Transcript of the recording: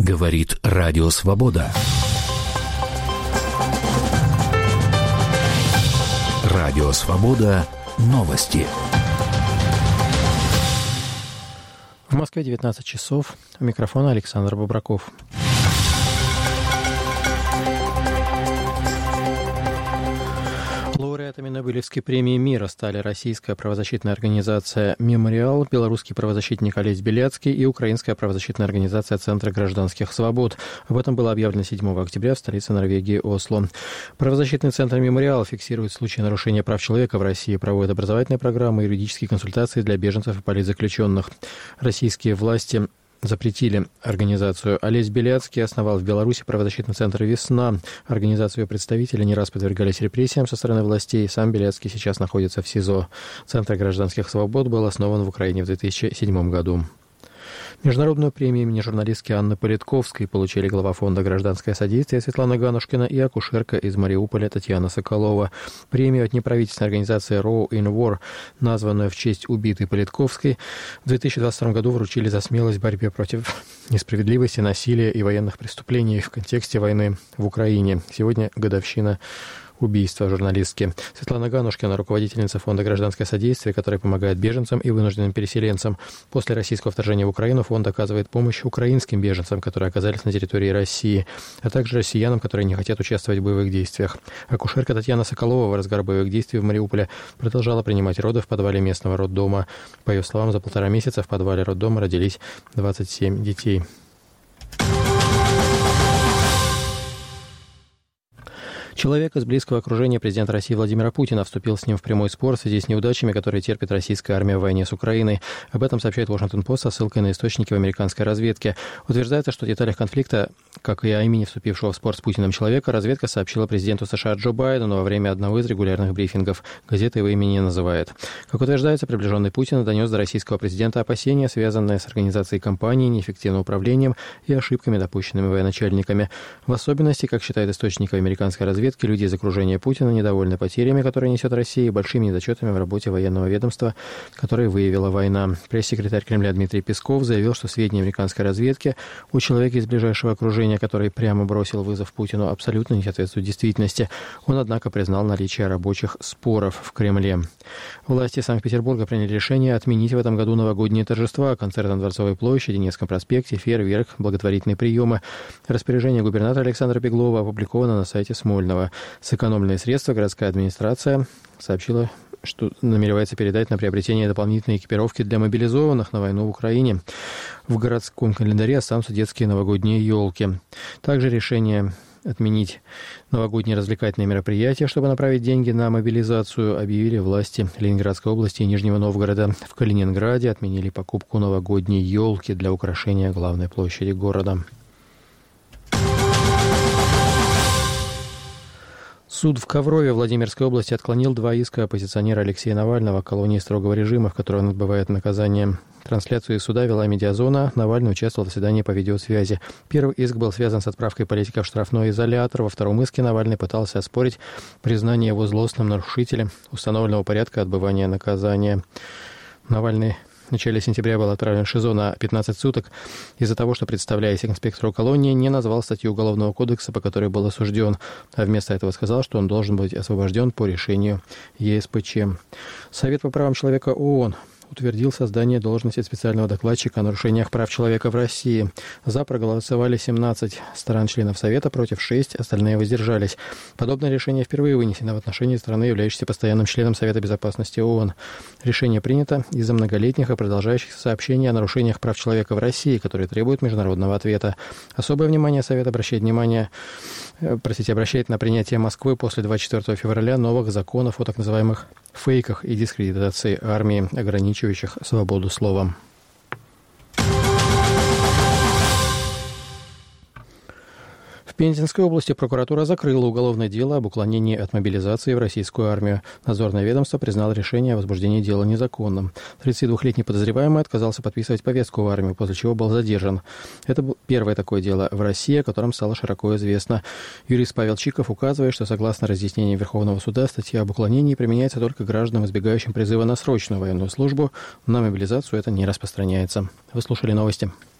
Говорит Радио Свобода. Радио Свобода. Новости. В Москве 19 часов. У микрофона Александр Бобраков. Лауреатами Нобелевской премии мира стали российская правозащитная организация «Мемориал», белорусский правозащитник Олесь Беляцкий и украинская правозащитная организация «Центр гражданских свобод». Об этом было объявлено 7 октября в столице Норвегии Осло. Правозащитный центр «Мемориал» фиксирует случаи нарушения прав человека в России, проводит образовательные программы и юридические консультации для беженцев и политзаключенных. Российские власти запретили организацию. Олесь Беляцкий основал в Беларуси правозащитный центр «Весна». Организацию ее представители не раз подвергались репрессиям со стороны властей. Сам Беляцкий сейчас находится в СИЗО. Центр гражданских свобод был основан в Украине в 2007 году. Международную премию имени журналистки Анны Политковской получили глава фонда «Гражданское содействие» Светлана Ганушкина и акушерка из Мариуполя Татьяна Соколова. Премию от неправительственной организации «Row in War», названную в честь убитой Политковской, в 2022 году вручили за смелость в борьбе против несправедливости, насилия и военных преступлений в контексте войны в Украине. Сегодня годовщина убийства журналистки. Светлана Ганушкина, руководительница фонда «Гражданское содействие», который помогает беженцам и вынужденным переселенцам. После российского вторжения в Украину фонд оказывает помощь украинским беженцам, которые оказались на территории России, а также россиянам, которые не хотят участвовать в боевых действиях. Акушерка Татьяна Соколова в разгар боевых действий в Мариуполе продолжала принимать роды в подвале местного роддома. По ее словам, за 1,5 месяца в подвале роддома родились 27 детей. Человек из близкого окружения президента России Владимира Путина вступил с ним в прямой спор в связи с неудачами, которые терпит российская армия в войне с Украиной. Об этом сообщает Washington Post со ссылкой на источники в американской разведке. Утверждается, что о деталях конфликта, как и о имени вступившего в спор с Путиным человека, разведка сообщила президенту США Джо Байдену во время одного из регулярных брифингов. Газета его имени не называет. Как утверждается, приближенный Путина донес до российского президента опасения, связанные с организацией кампании, неэффективным управлением и ошибками, допущенными военачальниками. В особенности, как считает источник американской разведки, люди из окружения Путина недовольны потерями, которые несет Россия, и большими недочетами в работе военного ведомства, которые выявила война. Пресс-секретарь Кремля Дмитрий Песков заявил, что сведения американской разведки о человеке из ближайшего окружения, который прямо бросил вызов Путину, абсолютно не соответствуют действительности. Он, однако, признал наличие рабочих споров в Кремле. Власти Санкт-Петербурга приняли решение отменить в этом году новогодние торжества, концерты на Дворцовой площади, Невском проспекте, фейерверк, благотворительные приемы. Распоряжение губернатора Александра Пеглова опубликовано на сайте Смольного. Сэкономленные средства городская администрация сообщила, что намеревается передать на приобретение дополнительной экипировки для мобилизованных на войну в Украине. В городском календаре останутся детские новогодние елки. Также решение отменить новогодние развлекательные мероприятия, чтобы направить деньги на мобилизацию, объявили власти Ленинградской области и Нижнего Новгорода. В Калининграде отменили покупку новогодней елки для украшения главной площади города. Суд в Коврове Владимирской области отклонил 2 иска оппозиционера Алексея Навального, колонии строгого режима, в которой он отбывает наказание. Трансляцию из суда вела «Медиазона». Навальный участвовал в заседании по видеосвязи. Первый иск был связан с отправкой политика в штрафной изолятор. Во втором иске Навальный пытался оспорить признание его злостным нарушителем установленного порядка отбывания наказания. Навальный в начале сентября был отправлен в ШИЗО на 15 суток из-за того, что, представляясь инспектору колонии, не назвал статью Уголовного кодекса, по которой был осужден, а вместо этого сказал, что он должен быть освобожден по решению ЕСПЧ. Совет по правам человека ООН утвердил создание должности специального докладчика о нарушениях прав человека в России. За проголосовали 17 стран-членов Совета, против 6, остальные воздержались. Подобное решение впервые вынесено в отношении страны, являющейся постоянным членом Совета безопасности ООН. Решение принято из-за многолетних и продолжающихся сообщений о нарушениях прав человека в России, которые требуют международного ответа. Особое внимание Совет обращает на принятие Москвы после 24 февраля новых законов о так называемых фейках и дискредитации армии, ограничивающих свободу слова. В Пензенской области прокуратура закрыла уголовное дело об уклонении от мобилизации в российскую армию. Надзорное ведомство признало решение о возбуждении дела незаконным. 32-летний подозреваемый отказался подписывать повестку в армию, после чего был задержан. Это было первое такое дело в России, о котором стало широко известно. Юрист Павел Чиков указывает, что согласно разъяснениям Верховного суда, статья об уклонении применяется только гражданам, избегающим призыва на срочную военную службу. На мобилизацию это не распространяется. Вы слушали новости.